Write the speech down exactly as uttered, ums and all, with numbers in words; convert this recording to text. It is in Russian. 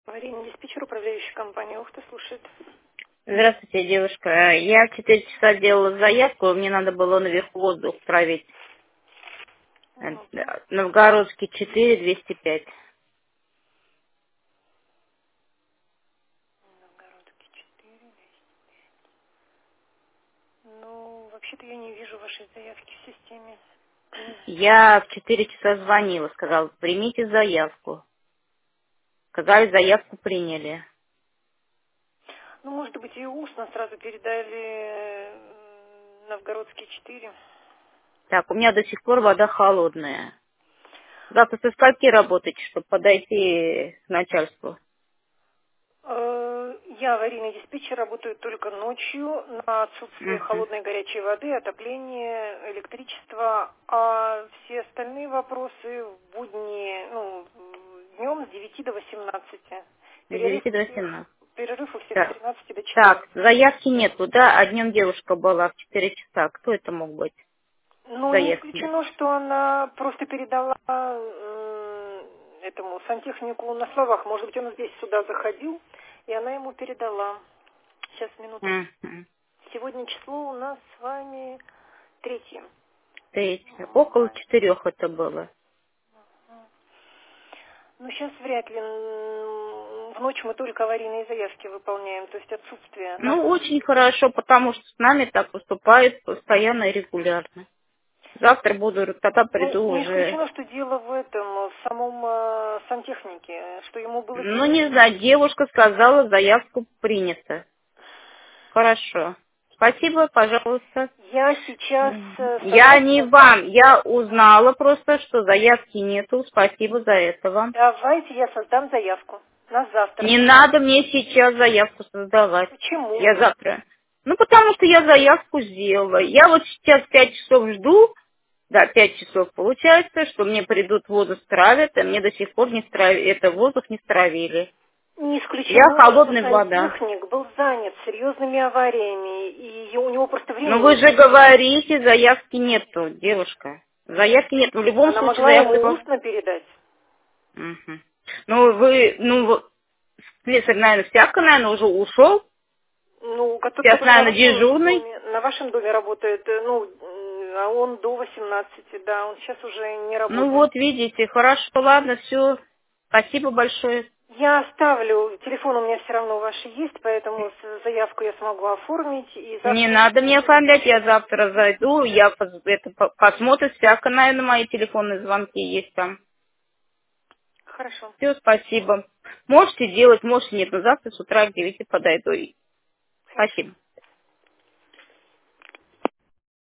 Марина, диспетчер, управляющая компания. Ухта слушает. Здравствуйте, девушка. Я в четыре часа делала заявку, мне надо было наверху воздух травить. Э, Минуту. Новгородский четыре, двести пять. Новгородский четыре. Ну, вообще-то я не вижу вашей заявки в системе. Я в четыре часа звонила, сказала, примите заявку. Сказали, заявку приняли. Ну, может быть, и устно сразу передали м, Новгородский четыре. Так, у меня до сих пор вода холодная. Завтра со скольки работаете, чтобы подойти к начальству? Э, Я, аварийный диспетчер, работаю только ночью на отсутствие Мгм. холодной и горячей воды, отопления, электричества, а все остальные вопросы в будни, ну, днем с девяти до восемнадцати. С Перерыв девяти у до всех, семнадцати. перерыв у всех с Так, тринадцати до так, четырнадцати. заявки нету, да? А днем девушка была в четыре часа. Кто это мог быть? Ну, не Заявки нет. исключено, что она просто передала м, этому сантехнику на словах. Может быть, он здесь сюда заходил, и она ему передала. Сейчас, минуту. Мгм. Сегодня число у нас с вами третье. Третье. Около Мая. четырех это было. Ну, сейчас вряд ли. М, В ночь мы только аварийные заявки выполняем, то есть отсутствие. На Ну, самом очень деле. хорошо, потому что с нами так поступает постоянно и регулярно. Завтра буду, тогда Ну, приду не уже. исключено, что дело в этом, в самом э, сантехнике, что ему было Ну, не передано. знаю, девушка сказала, заявку принята. Хорошо. Спасибо, пожалуйста. Я сейчас Мгм. э, Я не согласна. вам, я узнала просто, что заявки нету. Спасибо за это вам. Давайте я создам заявку на завтра. Не надо мне сейчас заявку создавать. Почему? Я завтра. Ну, потому что я заявку сделала. Я вот сейчас пять часов жду. Да, пять часов получается, что мне придут воду стравят, а мне до сих пор не стравили, это воздух не стравили. Не Я исключено, что холодная вода. сантехник был занят серьезными авариями, и у него просто Но времени вы не же было. говорите, заявки нету, девушка. Заявки нет. В любом Она случае могла заявка... ему была. устно передать. Мгм. Ну, вы, ну, вот, слесарь, наверное, всяко, наверное, уже ушел. Ну, который, Сейчас, который на наверное, вашем дежурный. доме, на вашем доме работает, э, ну, м, а он до восемнадцати, да, он сейчас уже не Ну, работает. вот, видите, хорошо, ладно, все. Спасибо большое. Я оставлю, телефон у меня все равно ваш есть, поэтому с- заявку я смогу оформить, и Не завтра надо утром мне будет оформлять, я принято. завтра зайду, я пос- это, по- посмотрю, всяко, наверное, мои телефонные звонки есть там. Хорошо. Все, спасибо. Можете делать, можете нет, но завтра с утра к девяти подойду. Хорошо. Спасибо.